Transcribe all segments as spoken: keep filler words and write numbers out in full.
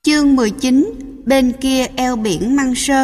Chương mười chín. Bên kia eo biển Măng Sơ.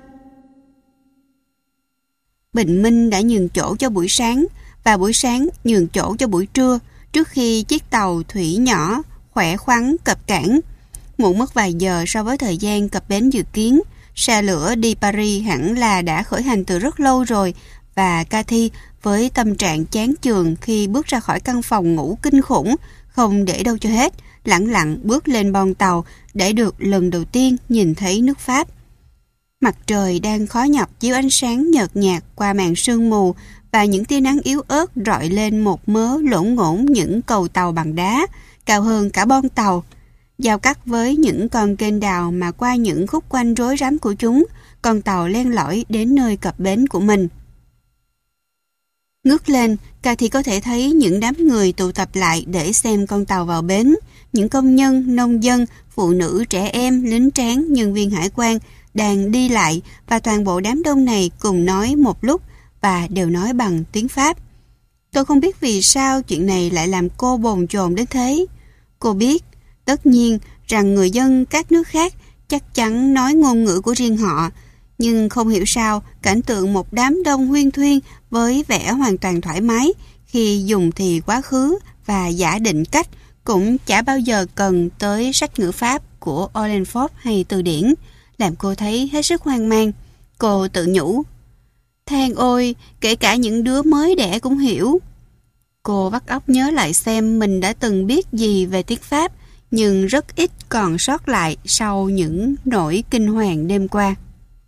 Bình minh đã nhường chỗ cho buổi sáng và buổi sáng nhường chỗ cho buổi trưa trước khi chiếc tàu thủy nhỏ khỏe khoắn cập cảng. Muộn mất vài giờ so với thời gian cập bến dự kiến. Xe lửa đi Paris hẳn là đã khởi hành từ rất lâu rồi, và Cathy với tâm trạng chán chường khi bước ra khỏi căn phòng ngủ kinh khủng, không để đâu cho hết, lẳng lặng bước lên boong tàu để được lần đầu tiên nhìn thấy nước Pháp. Mặt trời đang khó nhọc chiếu ánh sáng nhợt nhạt qua màn sương mù, và những tia nắng yếu ớt rọi lên một mớ lổn ngổn những cầu tàu bằng đá, cao hơn cả boong tàu. Giao cắt với những con kênh đào mà qua những khúc quanh rối rắm của chúng, con tàu len lỏi đến nơi cập bến của mình. Ngước lên, Cathy có thể thấy những đám người tụ tập lại để xem con tàu vào bến. Những công nhân, nông dân, phụ nữ, trẻ em, lính tráng, nhân viên hải quan đang đi lại, và toàn bộ đám đông này cùng nói một lúc và đều nói bằng tiếng Pháp. Tôi không biết vì sao chuyện này lại làm cô bồn chồn đến thế. Cô biết, tất nhiên, rằng người dân các nước khác chắc chắn nói ngôn ngữ của riêng họ, nhưng không hiểu sao cảnh tượng một đám đông huyên thuyên với vẻ hoàn toàn thoải mái khi dùng thì quá khứ và giả định cách cũng chả bao giờ cần tới sách ngữ Pháp của Olenford hay từ điển, làm cô thấy hết sức hoang mang. Cô tự nhủ, than ôi, kể cả những đứa mới đẻ cũng hiểu. Cô vắt óc nhớ lại xem mình đã từng biết gì về tiếng Pháp, nhưng rất ít còn sót lại sau những nỗi kinh hoàng đêm qua.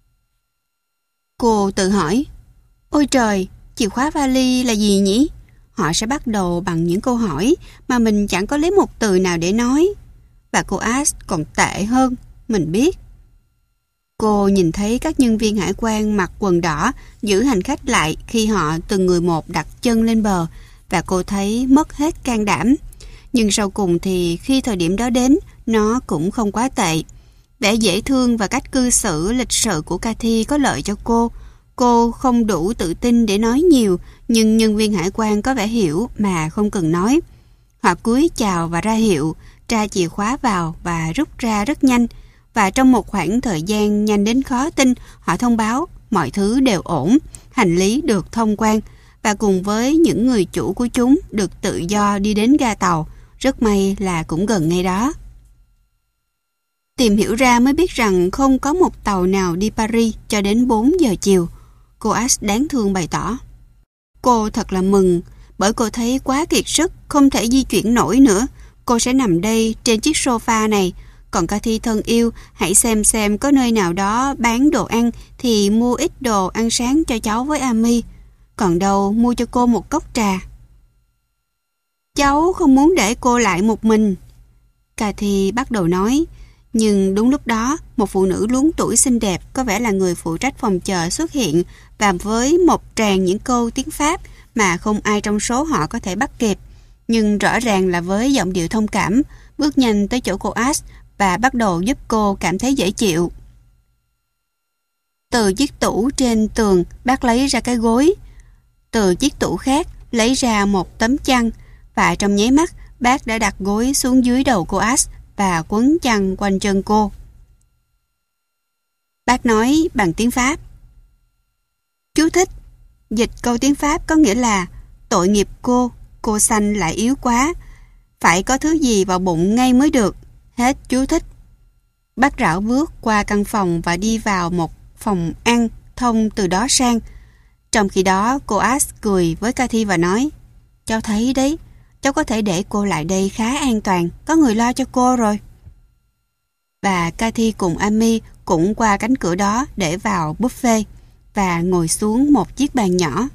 Cô tự hỏi, ôi trời, chìa khóa vali là gì nhỉ? Họ sẽ bắt đầu bằng những câu hỏi mà mình chẳng có lấy một từ nào để nói. Và cô Ash còn tệ hơn, mình biết. Cô nhìn thấy các nhân viên hải quan mặc quần đỏ giữ hành khách lại khi họ từng người một đặt chân lên bờ, và cô thấy mất hết can đảm. Nhưng sau cùng thì khi thời điểm đó đến, nó cũng không quá tệ. Vẻ dễ thương và cách cư xử lịch sự của Cathy có lợi cho cô. Cô không đủ tự tin để nói nhiều, nhưng nhân viên hải quan có vẻ hiểu mà không cần nói. Họ cúi chào và ra hiệu, tra chìa khóa vào và rút ra rất nhanh. Và trong một khoảng thời gian nhanh đến khó tin, họ thông báo mọi thứ đều ổn, hành lý được thông quan, và cùng với những người chủ của chúng được tự do đi đến ga tàu. Rất may là cũng gần ngay đó. Tìm hiểu ra mới biết rằng không có một tàu nào đi Paris cho đến bốn giờ chiều. Cô Ash đáng thương bày tỏ. Cô thật là mừng, bởi cô thấy quá kiệt sức, không thể di chuyển nổi nữa. Cô sẽ nằm đây trên chiếc sofa này. Còn Cathy thân yêu, hãy xem xem có nơi nào đó bán đồ ăn thì mua ít đồ ăn sáng cho cháu với Amy. Còn đâu mua cho cô một cốc trà. Cháu không muốn để cô lại một mình, Cathy bắt đầu nói. Nhưng đúng lúc đó, một phụ nữ luống tuổi xinh đẹp, có vẻ là người phụ trách phòng chờ, xuất hiện, và với một tràng những câu tiếng Pháp mà không ai trong số họ có thể bắt kịp, nhưng rõ ràng là với giọng điệu thông cảm, bước nhanh tới chỗ cô Ash và bắt đầu giúp cô cảm thấy dễ chịu. Từ chiếc tủ trên tường, bác lấy ra cái gối. Từ chiếc tủ khác, lấy ra một tấm chăn, và trong nháy mắt, bác đã đặt gối xuống dưới đầu cô Ash và quấn chăn quanh chân cô. Bác nói bằng tiếng Pháp. Chú thích. Dịch câu tiếng Pháp có nghĩa là tội nghiệp cô, cô xanh lại yếu quá, phải có thứ gì vào bụng ngay mới được. Hết chú thích. Bác rảo bước qua căn phòng và đi vào một phòng ăn thông từ đó sang. Trong khi đó, cô Ash cười với Cathy và nói, cháu thấy đấy, cháu có thể để cô lại đây khá an toàn, có người lo cho cô rồi. Và Cathy cùng Amy cũng qua cánh cửa đó để vào buffet và ngồi xuống một chiếc bàn nhỏ.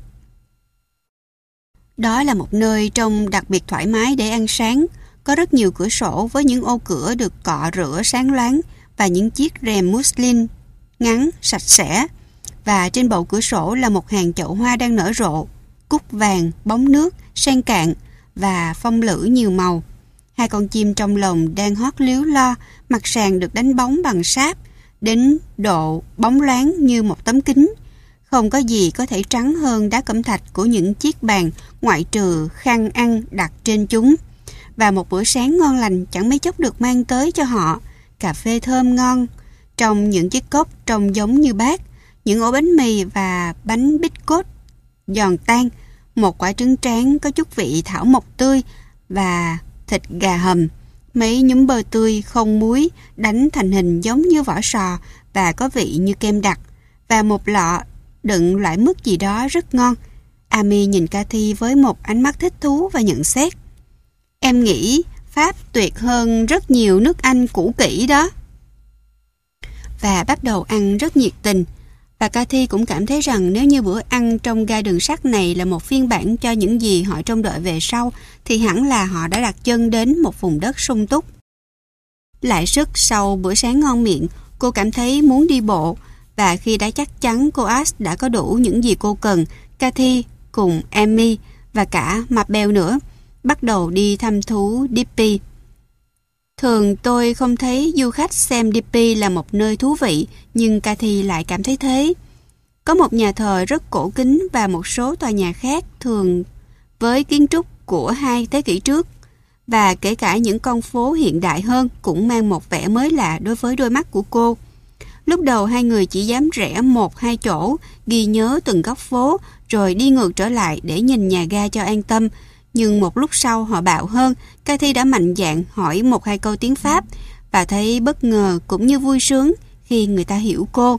Đó là một nơi trông đặc biệt thoải mái để ăn sáng. Có rất nhiều cửa sổ với những ô cửa được cọ rửa sáng loáng và những chiếc rèm muslin ngắn, sạch sẽ. Và trên bầu cửa sổ là một hàng chậu hoa đang nở rộ, cúc vàng, bóng nước, sen cạn và phong lữ nhiều màu. Hai con chim trong lồng đang hót líu lo, mặt sàn được đánh bóng bằng sáp, đến độ bóng loáng như một tấm kính. Không có gì có thể trắng hơn đá cẩm thạch của những chiếc bàn, ngoại trừ khăn ăn đặt trên chúng. Và một bữa sáng ngon lành chẳng mấy chốc được mang tới cho họ. cà phê thơm ngon trong những chiếc cốc trông giống như bát, những ổ bánh mì và bánh bít cốt giòn tan, một quả trứng tráng có chút vị thảo mộc tươi và thịt gà hầm, mấy nhúm bơ tươi không muối đánh thành hình giống như vỏ sò và có vị như kem đặc, và một lọ đựng loại mứt gì đó rất ngon. Amy nhìn Cathy với một ánh mắt thích thú và nhận xét: "Em nghĩ Pháp tuyệt hơn rất nhiều nước Anh cũ kỹ đó." Và bắt đầu ăn rất nhiệt tình. Và Cathy cũng cảm thấy rằng nếu như bữa ăn trong ga đường sắt này là một phiên bản cho những gì họ trông đợi về sau, thì hẳn là họ đã đặt chân đến một vùng đất sung túc. Lại sức sau bữa sáng ngon miệng, cô cảm thấy muốn đi bộ, và khi đã chắc chắn cô Ash đã có đủ những gì cô cần, Cathy cùng Amy và cả Mabel nữa bắt đầu đi thăm thú Dippy. Thường tôi không thấy du khách xem Dippy là một nơi thú vị, nhưng Cathy lại cảm thấy thế. Có một nhà thờ rất cổ kính và một số tòa nhà khác thường với kiến trúc của hai thế kỷ trước, và kể cả những con phố hiện đại hơn cũng mang một vẻ mới lạ đối với đôi mắt của cô. Lúc đầu hai người chỉ dám rẽ một hai chỗ, ghi nhớ từng góc phố, rồi đi ngược trở lại để nhìn nhà ga cho an tâm. Nhưng một lúc sau họ bạo hơn, Cathy đã mạnh dạn hỏi một hai câu tiếng Pháp và thấy bất ngờ cũng như vui sướng khi người ta hiểu cô.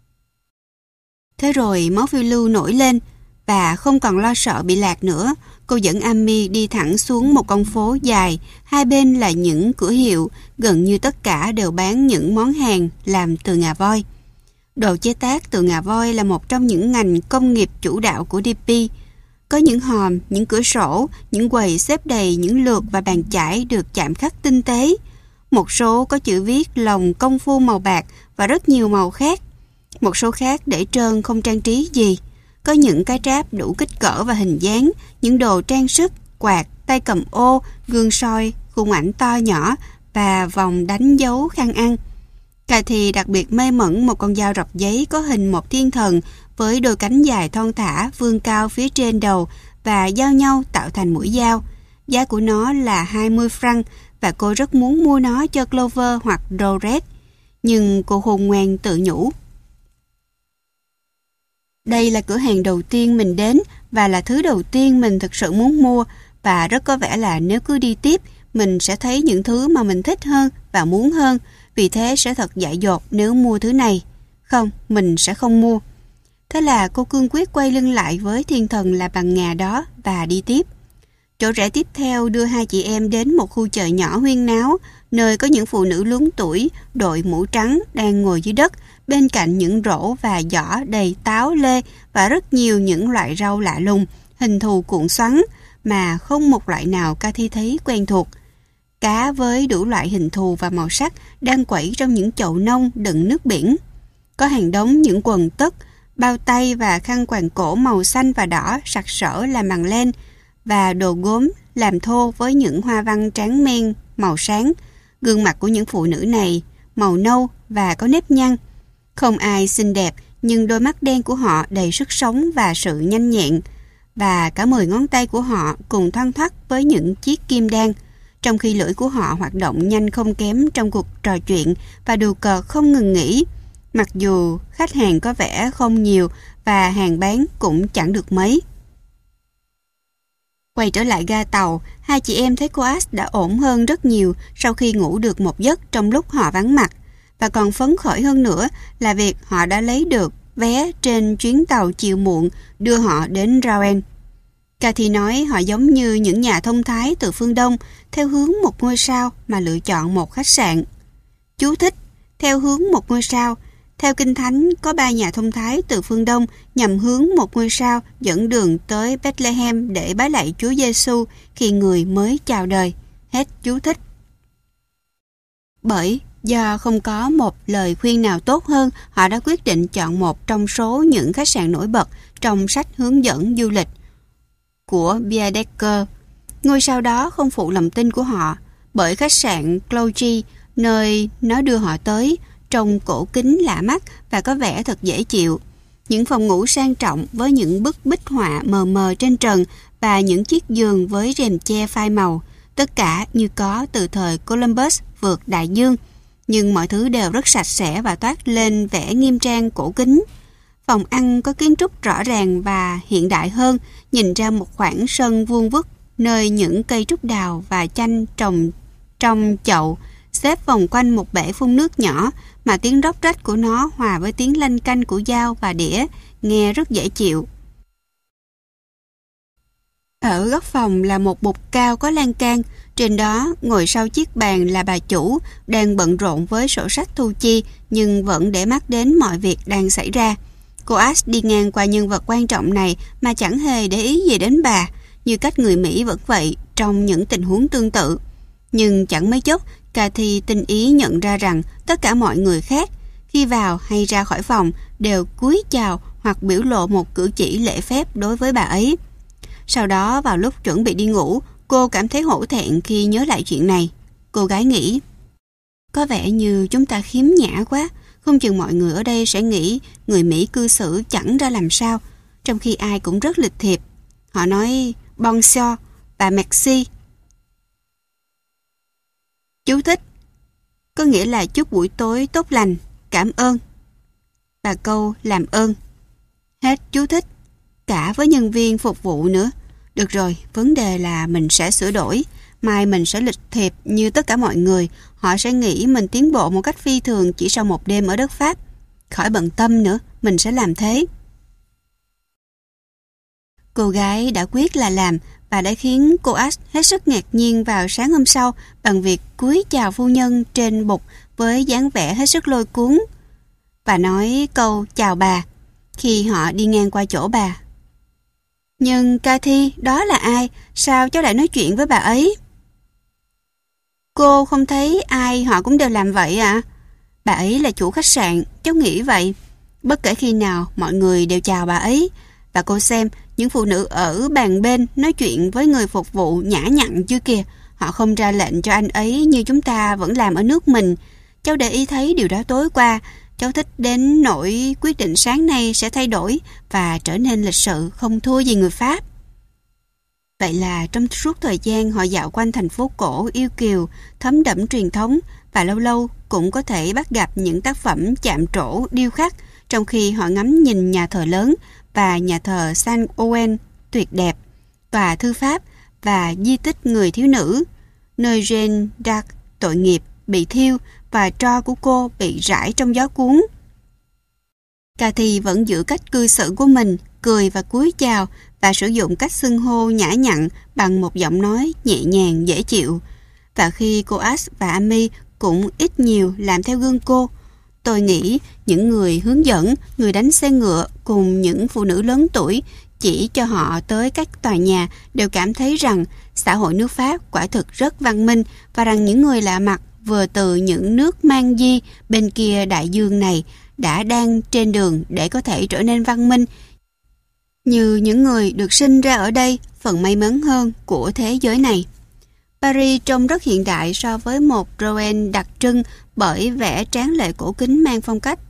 Thế rồi máu phiêu lưu nổi lên và không còn lo sợ bị lạc nữa. Cô dẫn Amy đi thẳng xuống một con phố dài, hai bên là những cửa hiệu, gần như tất cả đều bán những món hàng làm từ ngà voi. Đồ chế tác từ ngà voi là một trong những ngành công nghiệp chủ đạo của Dippy. Có những hòm, những cửa sổ, những quầy xếp đầy những lược và bàn chải được chạm khắc tinh tế. Một số có chữ viết lồng công phu màu bạc và rất nhiều màu khác. Một số khác để trơn không trang trí gì. Có những cái tráp đủ kích cỡ và hình dáng, những đồ trang sức, quạt, tay cầm ô, gương soi, khung ảnh to nhỏ và vòng đánh dấu khăn ăn. Cathy đặc biệt mê mẩn một con dao rọc giấy có hình một thiên thần với đôi cánh dài thon thả vươn cao phía trên đầu và giao nhau tạo thành mũi dao. Giá của nó là hai mươi franc và cô rất muốn mua nó cho Clover hoặc Dorothy. Nhưng cô khôn ngoan tự nhủ: đây là cửa hàng đầu tiên mình đến và là thứ đầu tiên mình thực sự muốn mua, và rất có vẻ là nếu cứ đi tiếp, mình sẽ thấy những thứ mà mình thích hơn và muốn hơn, vì thế sẽ thật dại dột nếu mua thứ này. Không, mình sẽ không mua. Thế là cô cương quyết quay lưng lại với thiên thần là bằng ngà đó và đi tiếp. Chỗ rẽ tiếp theo đưa hai chị em đến một khu chợ nhỏ huyên náo, nơi có những phụ nữ lớn tuổi đội mũ trắng đang ngồi dưới đất bên cạnh những rổ và giỏ đầy táo, lê và rất nhiều những loại rau lạ lùng, hình thù cuộn xoắn mà không một loại nào Cathy thấy quen thuộc. Cá với đủ loại hình thù và màu sắc đang quẩy trong những chậu nông đựng nước biển. Có hàng đống những quần tất, bao tay và khăn quàng cổ màu xanh và đỏ sặc sỡ làm bằng len, và đồ gốm làm thô với những hoa văn tráng men màu sáng. Gương mặt của những phụ nữ này màu nâu và có nếp nhăn. Không ai xinh đẹp, nhưng đôi mắt đen của họ đầy sức sống và sự nhanh nhẹn, và cả mười ngón tay của họ cùng thoăn thoắt với những chiếc kim đan, trong khi lưỡi của họ hoạt động nhanh không kém trong cuộc trò chuyện và đùa cợt không ngừng nghỉ. Mặc dù khách hàng có vẻ không nhiều và hàng bán cũng chẳng được mấy. Quay trở lại ga tàu, hai chị em thấy cô Ash đã ổn hơn rất nhiều sau khi ngủ được một giấc trong lúc họ vắng mặt, và còn phấn khởi hơn nữa là việc họ đã lấy được vé trên chuyến tàu chiều muộn đưa họ đến Rouen. Cathy nói họ giống như những nhà thông thái từ phương Đông theo hướng một ngôi sao mà lựa chọn một khách sạn. Chú thích: theo hướng một ngôi sao. Theo Kinh Thánh, có ba nhà thông thái từ phương Đông nhằm hướng một ngôi sao dẫn đường tới Bethlehem để bái lạy Chúa Giêsu khi người mới chào đời. Hết chú thích. Bởi do không có một lời khuyên nào tốt hơn, họ đã quyết định chọn một trong số những khách sạn nổi bật trong sách hướng dẫn du lịch của Baedeker. Ngôi sao đó không phụ lòng tin của họ, bởi khách sạn Clogy, nơi nó đưa họ tới, trông cổ kính lạ mắt và có vẻ thật dễ chịu. Những phòng ngủ sang trọng với những bức bích họa mờ mờ trên trần và những chiếc giường với rèm che phai màu, tất cả như có từ thời Columbus vượt đại dương. nhưng mọi thứ đều rất sạch sẽ và toát lên vẻ nghiêm trang cổ kính. Phòng ăn có kiến trúc rõ ràng và hiện đại hơn, nhìn ra một khoảng sân vuông vức nơi những cây trúc đào và chanh trồng trong chậu xếp vòng quanh một bể phun nước nhỏ, mà tiếng róc rách của nó hòa với tiếng lanh canh của dao và đĩa nghe rất dễ chịu. Ở góc phòng là một bục cao có lan can, trên đó ngồi sau chiếc bàn là bà chủ đang bận rộn với sổ sách thu chi nhưng vẫn để mắt đến mọi việc đang xảy ra. Cô Ash đi ngang qua nhân vật quan trọng này mà chẳng hề để ý gì đến bà, như cách người Mỹ vẫn vậy trong những tình huống tương tự. Nhưng chẳng mấy chốc, Cathy tinh ý nhận ra rằng tất cả mọi người khác, khi vào hay ra khỏi phòng, đều cúi chào hoặc biểu lộ một cử chỉ lễ phép đối với bà ấy. Sau đó, vào lúc chuẩn bị đi ngủ, cô cảm thấy hổ thẹn khi nhớ lại chuyện này. Cô gái nghĩ, có vẻ như chúng ta khiếm nhã quá, không chừng mọi người ở đây sẽ nghĩ người Mỹ cư xử chẳng ra làm sao, trong khi ai cũng rất lịch thiệp. Họ nói bonjour và merci. Chú thích, có nghĩa là chúc buổi tối tốt lành, cảm ơn, và câu làm ơn. Hết chú thích. Cả với nhân viên phục vụ nữa. Được rồi, vấn đề là mình sẽ sửa đổi. Mai mình sẽ lịch thiệp như tất cả mọi người. Họ sẽ nghĩ mình tiến bộ một cách phi thường chỉ sau một đêm ở đất Pháp. Khỏi bận tâm nữa, mình sẽ làm thế. Cô gái đã quyết là làm và đã khiến cô Ash hết sức ngạc nhiên vào sáng hôm sau bằng việc cúi chào phu nhân trên bục với dáng vẻ hết sức lôi cuốn và nói câu chào bà khi họ đi ngang qua chỗ bà. Nhưng Cathy, đó là ai? Sao cháu lại nói chuyện với bà ấy? Cô không thấy ai họ cũng đều làm vậy à? Bà ấy là chủ khách sạn, cháu nghĩ vậy. Bất kể khi nào mọi người đều chào bà ấy. Và cô xem, những phụ nữ ở bàn bên nói chuyện với người phục vụ nhã nhặn chưa kìa. Họ không ra lệnh cho anh ấy như chúng ta vẫn làm ở nước mình. Cháu để ý thấy điều đó tối qua. Cháu thích đến nỗi quyết định sáng nay sẽ thay đổi và trở nên lịch sự không thua gì người Pháp. Vậy là trong suốt thời gian họ dạo quanh thành phố cổ yêu kiều, thấm đẫm truyền thống và lâu lâu cũng có thể bắt gặp những tác phẩm chạm trổ điêu khắc trong khi họ ngắm nhìn nhà thờ lớn và nhà thờ Saint Ouen tuyệt đẹp, tòa thư pháp và di tích người thiếu nữ, nơi Jeanne d'Arc tội nghiệp bị thiêu và tro của cô bị rải trong gió cuốn. Cathy vẫn giữ cách cư xử của mình, cười và cúi chào và sử dụng cách xưng hô nhã nhặn bằng một giọng nói nhẹ nhàng dễ chịu. Và khi cô Ash và Amy cũng ít nhiều làm theo gương cô, tôi nghĩ những người hướng dẫn, người đánh xe ngựa cùng những phụ nữ lớn tuổi chỉ cho họ tới các tòa nhà đều cảm thấy rằng xã hội nước Pháp quả thực rất văn minh và rằng những người lạ mặt vừa từ những nước mang di bên kia đại dương này đã đang trên đường để có thể trở nên văn minh như những người được sinh ra ở đây, phần may mắn hơn của thế giới này. Paris trông rất hiện đại so với một Rouen đặc trưng bởi vẻ tráng lệ cổ kính mang phong cách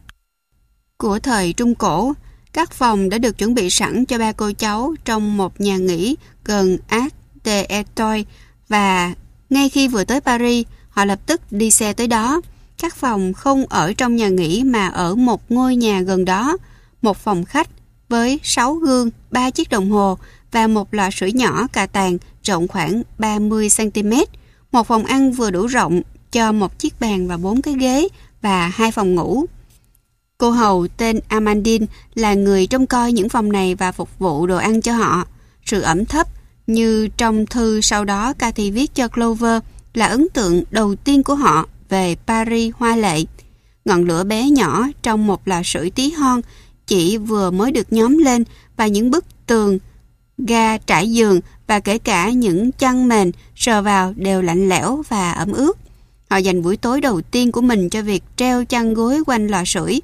của thời Trung Cổ. Các phòng đã được chuẩn bị sẵn cho ba cô cháu trong một nhà nghỉ gần Arc de Etoile và ngay khi vừa tới Paris, họ lập tức đi xe tới đó. Các phòng không ở trong nhà nghỉ mà ở một ngôi nhà gần đó, một phòng khách với sáu gương, ba chiếc đồng hồ và một lò sưởi nhỏ cà tàng rộng khoảng ba mươi xăng ti mét, một phòng ăn vừa đủ rộng cho một chiếc bàn và bốn cái ghế và hai phòng ngủ. Cô hầu tên Amandine là người trông coi những phòng này và phục vụ đồ ăn cho họ. Sự ẩm thấp như trong thư sau đó Cathy viết cho Clover là ấn tượng đầu tiên của họ về Paris hoa lệ. Ngọn lửa bé nhỏ trong một lò sưởi tí hon chỉ vừa mới được nhóm lên và những bức tường, ga trải giường và kể cả những chăn mền sờ vào đều lạnh lẽo và ẩm ướt. Họ dành buổi tối đầu tiên của mình cho việc treo chăn gối quanh lò sưởi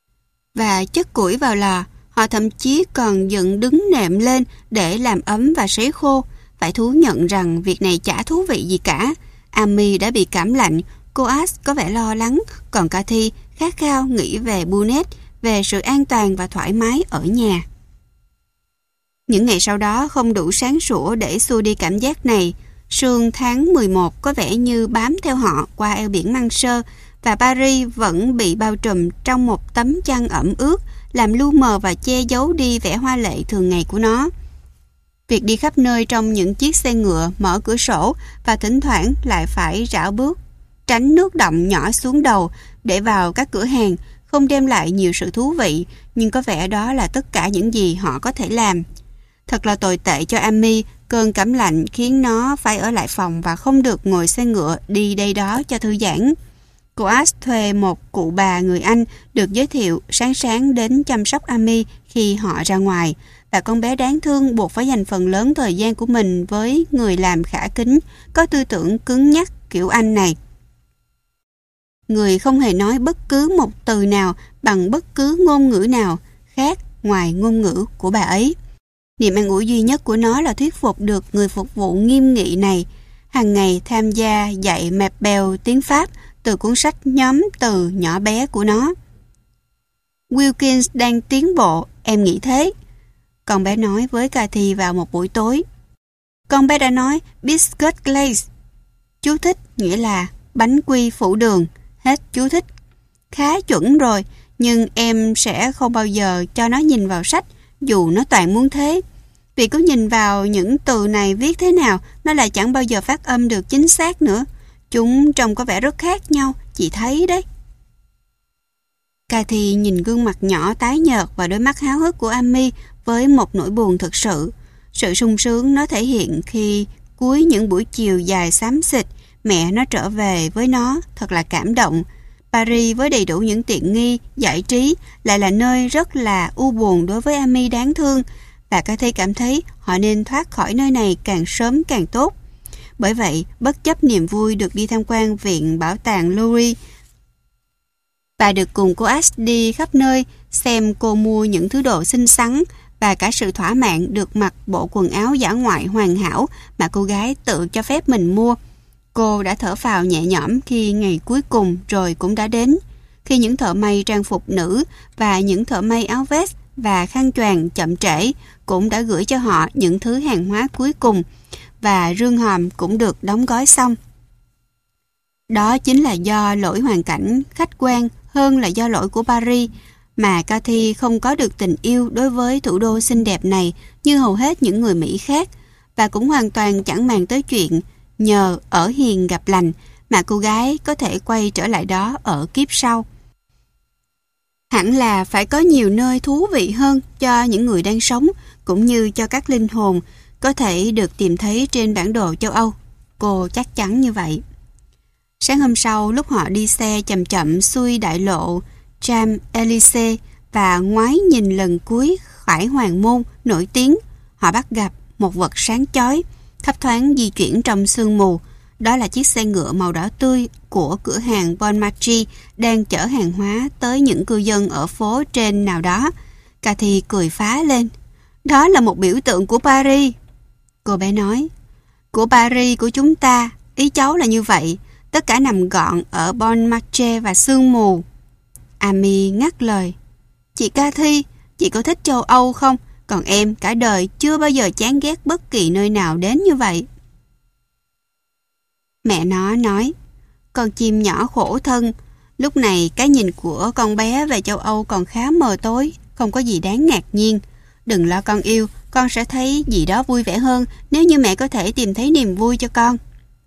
và chất củi vào lò. Họ thậm chí còn dựng đứng nệm lên để làm ấm và sấy khô. Phải thú nhận rằng việc này chả thú vị gì cả. Amy đã bị cảm lạnh, cô Ash có vẻ lo lắng, còn Cathy khát khao nghĩ về Bunnet, về sự an toàn và thoải mái ở nhà. Những ngày sau đó không đủ sáng sủa để xua đi cảm giác này. Sương tháng mười một có vẻ như bám theo họ qua eo biển Manche và Paris vẫn bị bao trùm trong một tấm chăn ẩm ướt, làm lu mờ và che giấu đi vẻ hoa lệ thường ngày của nó. Việc đi khắp nơi trong những chiếc xe ngựa mở cửa sổ và thỉnh thoảng lại phải rảo bước, tránh nước đọng nhỏ xuống đầu để vào các cửa hàng, không đem lại nhiều sự thú vị, nhưng có vẻ đó là tất cả những gì họ có thể làm. Thật là tồi tệ cho Amy, cơn cảm lạnh khiến nó phải ở lại phòng và không được ngồi xe ngựa đi đây đó cho thư giãn. Cô Ash thuê một cụ bà người Anh được giới thiệu sáng sáng đến chăm sóc Amy khi họ ra ngoài, và con bé đáng thương buộc phải dành phần lớn thời gian của mình với người làm khả kính, có tư tưởng cứng nhắc kiểu Anh này. Người không hề nói bất cứ một từ nào bằng bất cứ ngôn ngữ nào khác ngoài ngôn ngữ của bà ấy. Niềm an ủi duy nhất của nó là thuyết phục được người phục vụ nghiêm nghị này hàng ngày tham gia dạy Mabel tiếng Pháp từ cuốn sách nhóm từ nhỏ bé của nó. Wilkins đang tiến bộ, em nghĩ thế, con bé nói với Cathy vào một buổi tối. Con bé đã nói biscuit glaze. Chú thích nghĩa là bánh quy phủ đường. Hết chú thích. Khá chuẩn rồi, nhưng em sẽ không bao giờ cho nó nhìn vào sách, dù nó toàn muốn thế. Vì cứ nhìn vào những từ này viết thế nào, nó lại chẳng bao giờ phát âm được chính xác nữa. Chúng trông có vẻ rất khác nhau, chị thấy đấy. Cathy nhìn gương mặt nhỏ tái nhợt và đôi mắt háo hức của Amy với một nỗi buồn thực sự. Sự sung sướng nó thể hiện khi cuối những buổi chiều dài xám xịt, mẹ nó trở về với nó, thật là cảm động. Paris với đầy đủ những tiện nghi, giải trí lại là nơi rất là u buồn đối với Amy đáng thương, và Cathy cảm thấy họ nên thoát khỏi nơi này càng sớm càng tốt. Bởi vậy, bất chấp niềm vui được đi tham quan viện bảo tàng Louvre và được cùng cô Ash đi khắp nơi xem cô mua những thứ đồ xinh xắn và cả sự thỏa mãn được mặc bộ quần áo dã ngoại hoàn hảo mà cô gái tự cho phép mình mua, cô đã thở phào nhẹ nhõm khi ngày cuối cùng rồi cũng đã đến, khi những thợ may trang phục nữ và những thợ may áo vest và khăn choàng chậm trễ cũng đã gửi cho họ những thứ hàng hóa cuối cùng, và rương hòm cũng được đóng gói xong. Đó chính là do lỗi hoàn cảnh khách quan hơn là do lỗi của Paris, mà Cathy không có được tình yêu đối với thủ đô xinh đẹp này như hầu hết những người Mỹ khác, và cũng hoàn toàn chẳng màng tới chuyện nhờ ở hiền gặp lành mà cô gái có thể quay trở lại đó ở kiếp sau. Hẳn là phải có nhiều nơi thú vị hơn cho những người đang sống, cũng như cho các linh hồn có thể được tìm thấy trên bản đồ châu Âu. Cô chắc chắn như vậy. Sáng hôm sau, lúc họ đi xe chậm chậm xuôi đại lộ Champs-Élysées và ngoái nhìn lần cuối Khải Hoàng Môn nổi tiếng, họ bắt gặp một vật sáng chói, thấp thoáng di chuyển trong sương mù. Đó là chiếc xe ngựa màu đỏ tươi của cửa hàng Bon Marché đang chở hàng hóa tới những cư dân ở phố trên nào đó. Cathy cười phá lên. Đó là một biểu tượng của Paris. Cô bé nói. Của Paris của chúng ta, ý cháu là như vậy. Tất cả nằm gọn ở Bon Marché và sương mù. Amy ngắt lời. Chị Cathy, chị có thích châu Âu không? Còn em cả đời chưa bao giờ chán ghét bất kỳ nơi nào đến như vậy. Mẹ nó nói, con chim nhỏ khổ thân. Lúc này cái nhìn của con bé về châu Âu còn khá mờ tối, không có gì đáng ngạc nhiên. Đừng lo con yêu, con sẽ thấy gì đó vui vẻ hơn nếu như mẹ có thể tìm thấy niềm vui cho con.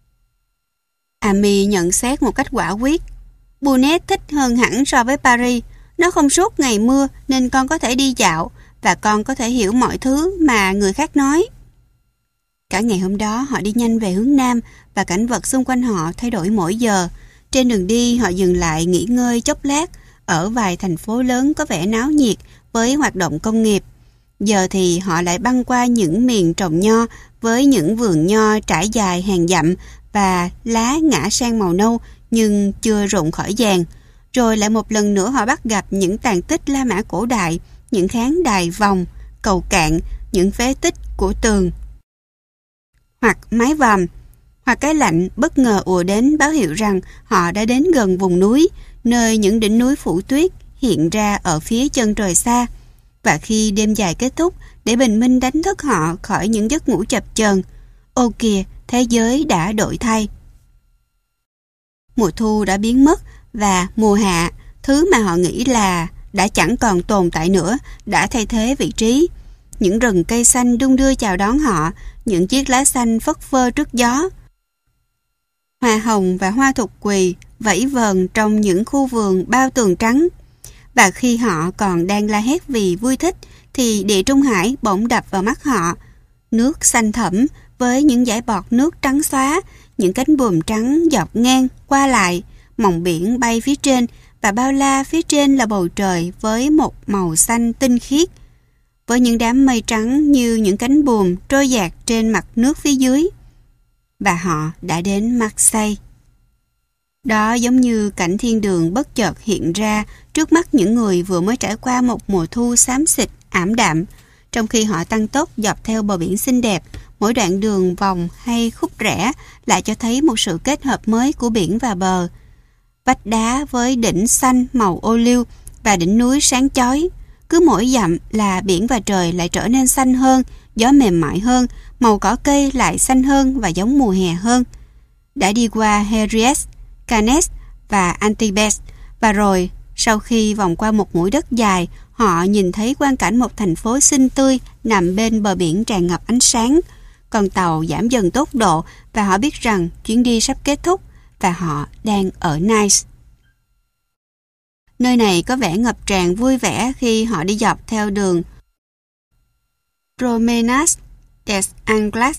Amy nhận xét một cách quả quyết. Buenos thích hơn hẳn so với Paris. Nó không suốt ngày mưa nên con có thể đi dạo và con có thể hiểu mọi thứ mà người khác nói. Cả ngày hôm đó họ đi nhanh về hướng Nam và cảnh vật xung quanh họ thay đổi mỗi giờ. Trên đường đi họ dừng lại nghỉ ngơi chốc lát ở vài thành phố lớn có vẻ náo nhiệt với hoạt động công nghiệp. Giờ thì họ lại băng qua những miền trồng nho với những vườn nho trải dài hàng dặm và lá ngã sang màu nâu nhưng chưa rụng khỏi vàng. Rồi lại một lần nữa họ bắt gặp những tàn tích La Mã cổ đại, những khán đài vòng, cầu cạn, những phế tích của tường hoặc mái vòm, hoặc cái lạnh bất ngờ ùa đến báo hiệu rằng họ đã đến gần vùng núi, nơi những đỉnh núi phủ tuyết hiện ra ở phía chân trời xa. Và khi đêm dài kết thúc, để bình minh đánh thức họ khỏi những giấc ngủ chập chờn, ô kìa, thế giới đã đổi thay. Mùa thu đã biến mất và mùa hạ, thứ mà họ nghĩ là đã chẳng còn tồn tại nữa, đã thay thế vị trí. Những rừng cây xanh đung đưa chào đón họ, những chiếc lá xanh phất phơ trước gió. Hoa hồng và hoa thục quỳ vẫy vờn trong những khu vườn bao tường trắng. Và khi họ còn đang la hét vì vui thích, thì Địa Trung Hải bỗng đập vào mắt họ. Nước xanh thẫm với những dải bọt nước trắng xóa, những cánh buồm trắng dọc ngang qua lại, mòng biển bay phía trên và bao la phía trên là bầu trời với một màu xanh tinh khiết, với những đám mây trắng như những cánh buồm trôi dạt trên mặt nước phía dưới. Và họ đã đến Marseille. Đó giống như cảnh thiên đường bất chợt hiện ra trước mắt những người vừa mới trải qua một mùa thu xám xịt, ảm đạm, trong khi họ tăng tốc dọc theo bờ biển xinh đẹp. Mỗi đoạn đường vòng hay khúc rẽ lại cho thấy một sự kết hợp mới của biển và bờ. Vách đá với đỉnh xanh màu ô liu và đỉnh núi sáng chói. Cứ mỗi dặm là biển và trời lại trở nên xanh hơn, gió mềm mại hơn, màu cỏ cây lại xanh hơn và giống mùa hè hơn. Đã đi qua Héries, Cannes và Antibes, và rồi sau khi vòng qua một mũi đất dài, họ nhìn thấy quang cảnh một thành phố xinh tươi nằm bên bờ biển tràn ngập ánh sáng. Con tàu giảm dần tốc độ và họ biết rằng chuyến đi sắp kết thúc và họ đang ở Nice. Nơi này có vẻ ngập tràn vui vẻ khi họ đi dọc theo đường Promenade des Anglais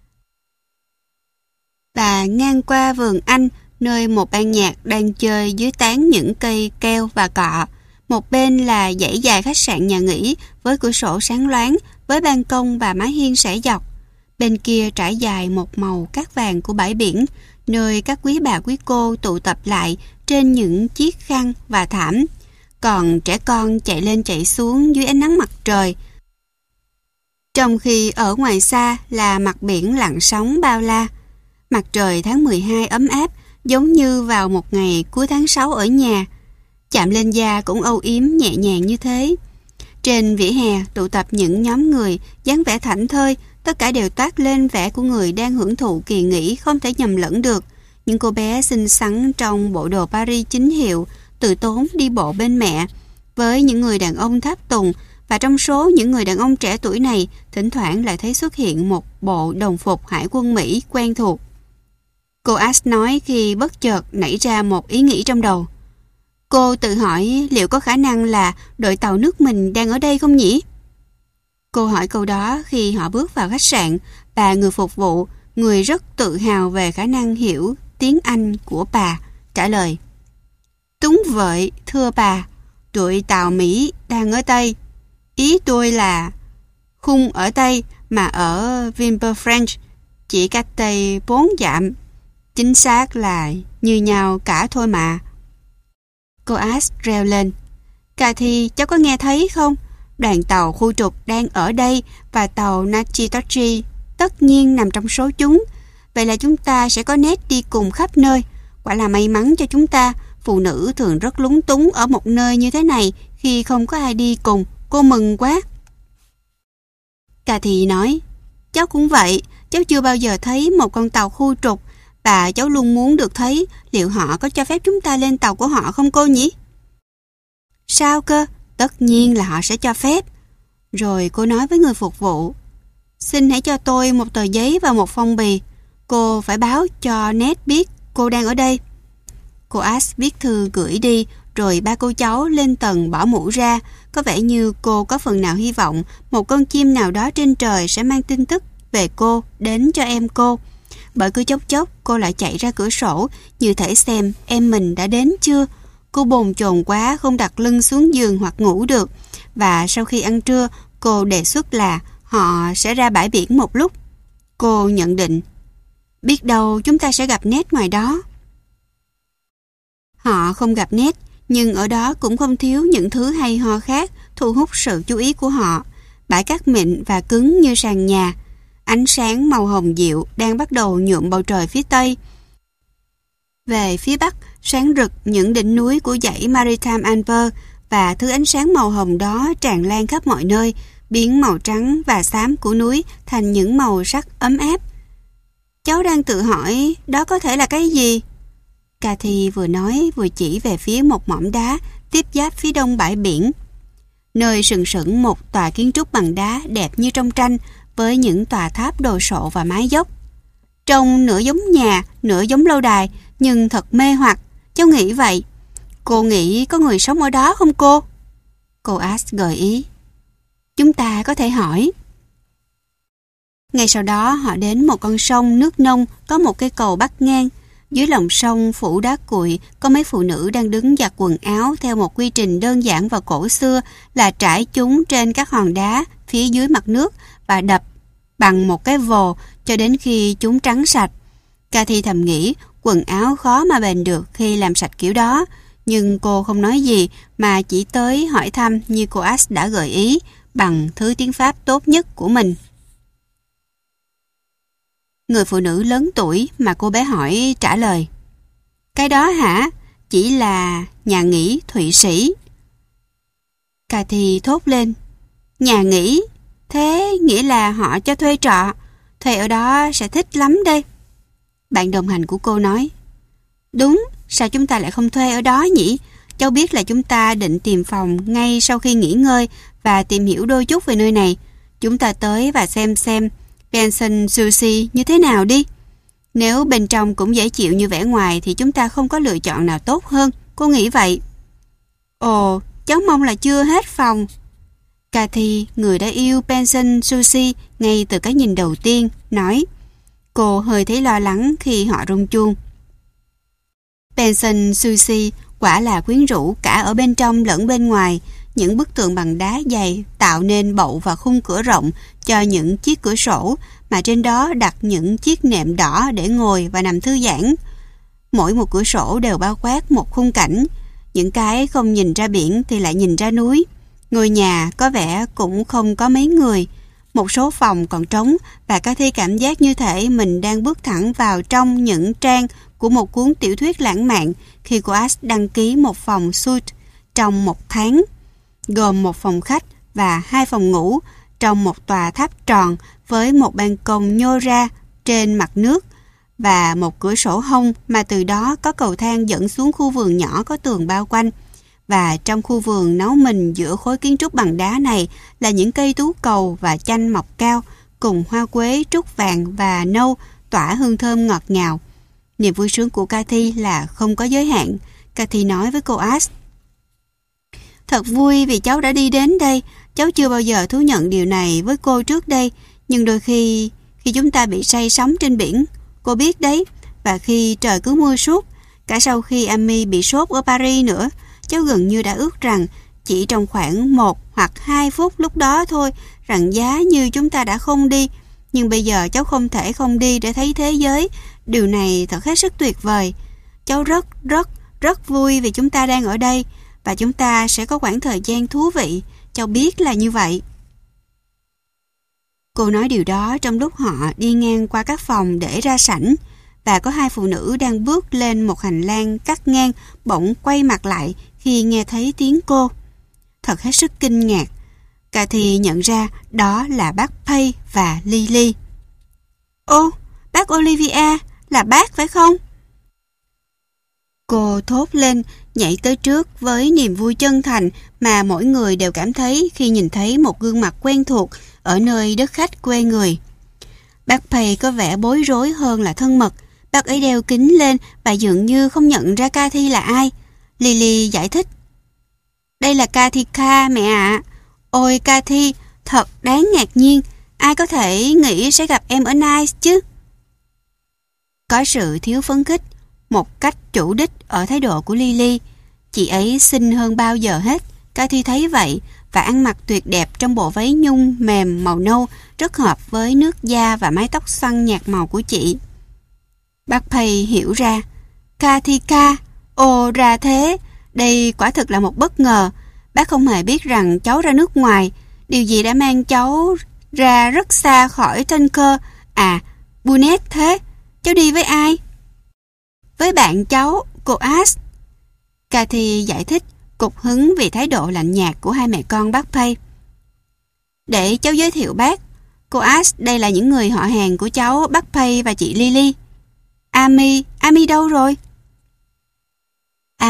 và ngang qua vườn Anh, nơi một ban nhạc đang chơi dưới tán những cây keo và cọ. Một bên là dãy dài khách sạn nhà nghỉ với cửa sổ sáng loáng, với ban công và mái hiên sải dọc. Bên kia trải dài một màu cát vàng của bãi biển, nơi các quý bà quý cô tụ tập lại trên những chiếc khăn và thảm. Còn trẻ con chạy lên chạy xuống dưới ánh nắng mặt trời. Trong khi ở ngoài xa là mặt biển lặng sóng bao la. Mặt trời tháng mười hai ấm áp, giống như vào một ngày cuối tháng sáu ở nhà. Chạm lên da cũng âu yếm nhẹ nhàng như thế. Trên vỉa hè tụ tập những nhóm người dáng vẻ thảnh thơi, tất cả đều toát lên vẻ của người đang hưởng thụ kỳ nghỉ không thể nhầm lẫn được. Những cô bé xinh xắn trong bộ đồ Paris chính hiệu, tự tốn đi bộ bên mẹ, với những người đàn ông tháp tùng, và trong số những người đàn ông trẻ tuổi này, thỉnh thoảng lại thấy xuất hiện một bộ đồng phục hải quân Mỹ quen thuộc. Cô Ash nói khi bất chợt nảy ra một ý nghĩ trong đầu. Cô tự hỏi liệu có khả năng là đội tàu nước mình đang ở đây không nhỉ? Cô hỏi câu đó khi họ bước vào khách sạn, và người phục vụ, người rất tự hào về khả năng hiểu tiếng Anh của bà, trả lời. Đúng vậy, thưa bà, đội tàu Mỹ đang ở Tây. Ý tôi là không ở Tây mà ở Vinpearl, chỉ cách Tây bốn dặm. Chính xác là như nhau cả thôi mà. Cô Ash reo lên. Cathy, cháu có nghe thấy không? Đoàn tàu khu trục đang ở đây và tàu Nachitochi tất nhiên nằm trong số chúng. Vậy là chúng ta sẽ có nét đi cùng khắp nơi. Quả là may mắn cho chúng ta. Phụ nữ thường rất lúng túng ở một nơi như thế này khi không có ai đi cùng. Cô mừng quá. Cathy nói, cháu cũng vậy. Cháu chưa bao giờ thấy một con tàu khu trục, và cháu luôn muốn được thấy liệu họ có cho phép chúng ta lên tàu của họ không cô nhỉ? Sao cơ? Tất nhiên là họ sẽ cho phép. Rồi cô nói với người phục vụ, xin hãy cho tôi một tờ giấy và một phong bì. Cô phải báo cho Ned biết cô đang ở đây. Cô Ash viết thư gửi đi, rồi ba cô cháu lên tầng bỏ mũ ra. Có vẻ như cô có phần nào hy vọng một con chim nào đó trên trời sẽ mang tin tức về cô đến cho em cô. Bởi cứ chốc chốc cô lại chạy ra cửa sổ, như thể xem em mình đã đến chưa. Cô bồn chồn quá không đặt lưng xuống giường hoặc ngủ được. Và sau khi ăn trưa, cô đề xuất là họ sẽ ra bãi biển một lúc. Cô nhận định, biết đâu chúng ta sẽ gặp Ned ngoài đó. Họ không gặp Ned, nhưng ở đó cũng không thiếu những thứ hay ho khác thu hút sự chú ý của họ. Bãi cát mịn và cứng như sàn nhà. Ánh sáng màu hồng dịu đang bắt đầu nhuộm bầu trời phía tây. Về phía bắc, sáng rực những đỉnh núi của dãy Maritime Alpes, và thứ ánh sáng màu hồng đó tràn lan khắp mọi nơi, biến màu trắng và xám của núi thành những màu sắc ấm áp. Cháu đang tự hỏi đó có thể là cái gì? Cathy vừa nói vừa chỉ về phía một mỏm đá tiếp giáp phía đông bãi biển, nơi sừng sững một tòa kiến trúc bằng đá đẹp như trong tranh với những tòa tháp đồ sộ và mái dốc. Trông nửa giống nhà, nửa giống lâu đài, nhưng thật mê hoặc. Cháu nghĩ vậy. Cô nghĩ có người sống ở đó không cô? Cô Ash gợi ý. Chúng ta có thể hỏi. Ngay sau đó họ đến một con sông nước nông có một cây cầu bắc ngang. Dưới lòng sông phủ đá cuội có mấy phụ nữ đang đứng giặt quần áo theo một quy trình đơn giản và cổ xưa là trải chúng trên các hòn đá phía dưới mặt nước và đập bằng một cái vồ cho đến khi chúng trắng sạch. Cathy thầm nghĩ quần áo khó mà bền được khi làm sạch kiểu đó, nhưng cô không nói gì mà chỉ tới hỏi thăm như cô Ash đã gợi ý bằng thứ tiếng Pháp tốt nhất của mình. Người phụ nữ lớn tuổi mà cô bé hỏi trả lời. Cái đó hả? Chỉ là nhà nghỉ Thụy Sĩ. Cathy thốt lên. Nhà nghỉ? Thế nghĩa là họ cho thuê trọ. Thuê ở đó sẽ thích lắm đây. Bạn đồng hành của cô nói. Đúng, sao chúng ta lại không thuê ở đó nhỉ? Cháu biết là chúng ta định tìm phòng ngay sau khi nghỉ ngơi và tìm hiểu đôi chút về nơi này. Chúng ta tới và xem xem Pension Sushi như thế nào đi. Nếu bên trong cũng dễ chịu như vẻ ngoài thì chúng ta không có lựa chọn nào tốt hơn. Cô nghĩ vậy? Ồ, cháu mong là chưa hết phòng. Cathy, người đã yêu Pension Sushi ngay từ cái nhìn đầu tiên, nói. Cô hơi thấy lo lắng khi họ rung chuông. Pension Sushi quả là quyến rũ cả ở bên trong lẫn bên ngoài. Những bức tường bằng đá dày tạo nên bậu và khung cửa rộng cho những chiếc cửa sổ, mà trên đó đặt những chiếc nệm đỏ để ngồi và nằm thư giãn. Mỗi một cửa sổ đều bao quát một khung cảnh. Những cái không nhìn ra biển thì lại nhìn ra núi. Ngôi nhà có vẻ cũng không có mấy người. Một số phòng còn trống và Cathy cảm giác như thể mình đang bước thẳng vào trong những trang của một cuốn tiểu thuyết lãng mạn khi cô Ash đăng ký một phòng suite trong một tháng, gồm một phòng khách và hai phòng ngủ trong một tòa tháp tròn với một ban công nhô ra trên mặt nước và một cửa sổ hông mà từ đó có cầu thang dẫn xuống khu vườn nhỏ có tường bao quanh. Và trong khu vườn nấu mình giữa khối kiến trúc bằng đá này là những cây tú cầu và chanh mọc cao cùng hoa quế, trúc vàng và nâu tỏa hương thơm ngọt ngào. Niềm vui sướng của Cathy là không có giới hạn. Cathy nói với cô Ash. Thật vui vì cháu đã đi đến đây. Cháu chưa bao giờ thú nhận điều này với cô trước đây. Nhưng đôi khi, khi chúng ta bị say sóng trên biển, cô biết đấy, và khi trời cứ mưa suốt, cả sau khi Amy bị sốt ở Paris nữa, cháu gần như đã ước rằng chỉ trong khoảng một hoặc hai phút lúc đó thôi, rằng giá như chúng ta đã không đi. Nhưng bây giờ cháu không thể không đi để thấy thế giới. Điều này thật hết sức tuyệt vời. Cháu rất, rất, rất vui vì chúng ta đang ở đây và chúng ta sẽ có khoảng thời gian thú vị. Cháu biết là như vậy. Cô nói điều đó trong lúc họ đi ngang qua các phòng để ra sảnh và có hai phụ nữ đang bước lên một hành lang cắt ngang bỗng quay mặt lại khi nghe thấy tiếng cô. Thật hết sức kinh ngạc. Cathy nhận ra đó là bác Pay và Lily. Ô, bác Olivia, là bác phải không? Cô thốt lên, nhảy tới trước với niềm vui chân thành mà mỗi người đều cảm thấy khi nhìn thấy một gương mặt quen thuộc ở nơi đất khách quê người. Bác Pay có vẻ bối rối hơn là thân mật. Bác ấy đeo kính lên và dường như không nhận ra Cathy là ai. Lily giải thích. Đây là Cathy Carr, mẹ ạ. À. Ôi Cathy, thật đáng ngạc nhiên. Ai có thể nghĩ sẽ gặp em ở Nice chứ? Có sự thiếu phấn khích, một cách chủ đích ở thái độ của Lily. Chị ấy xinh hơn bao giờ hết. Cathy thấy vậy và ăn mặc tuyệt đẹp trong bộ váy nhung mềm màu nâu rất hợp với nước da và mái tóc xoăn nhạt màu của chị. Bác Pay hiểu ra. Cathy Carr, ồ ra thế. Đây quả thực là một bất ngờ. Bác không hề biết rằng cháu ra nước ngoài. Điều gì đã mang cháu ra rất xa khỏi Tunker? À, Bunnet thế. Cháu đi với ai? Với bạn cháu, cô Ash. Cathy giải thích, cục hứng vì thái độ lạnh nhạt của hai mẹ con bác Pay. Để cháu giới thiệu bác. Cô Ash, đây là những người họ hàng của cháu, bác Pay và chị Lily. Amy, Amy đâu rồi?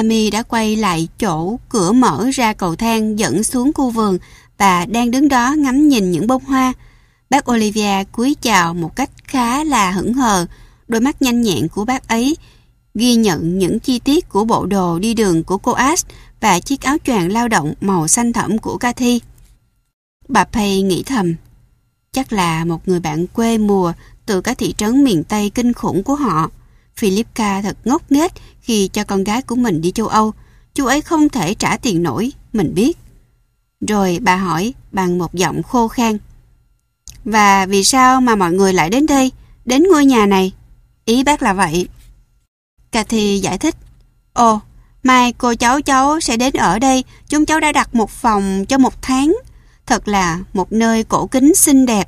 Amy đã quay lại chỗ cửa mở ra cầu thang dẫn xuống khu vườn và đang đứng đó ngắm nhìn những bông hoa. Bác Olivia cúi chào một cách khá là hững hờ. Đôi mắt nhanh nhẹn của bác ấy ghi nhận những chi tiết của bộ đồ đi đường của cô Ash và chiếc áo choàng lao động màu xanh thẫm của Cathy. Bà Pay nghĩ thầm, chắc là một người bạn quê mùa từ các thị trấn miền Tây kinh khủng của họ. Philippa thật ngốc nghếch khi cho con gái của mình đi châu Âu. Chú ấy không thể trả tiền nổi, mình biết. Rồi bà hỏi bằng một giọng khô khan, và vì sao mà mọi người lại đến đây, đến ngôi nhà này? Ý bác là vậy. Cathy giải thích, ồ, mai cô cháu cháu sẽ đến ở đây. Chúng cháu đã đặt một phòng cho một tháng. Thật là một nơi cổ kính xinh đẹp.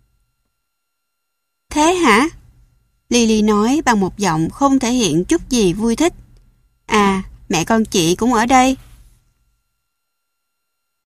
Thế hả? Lily nói bằng một giọng không thể hiện chút gì vui thích. À, mẹ con chị cũng ở đây.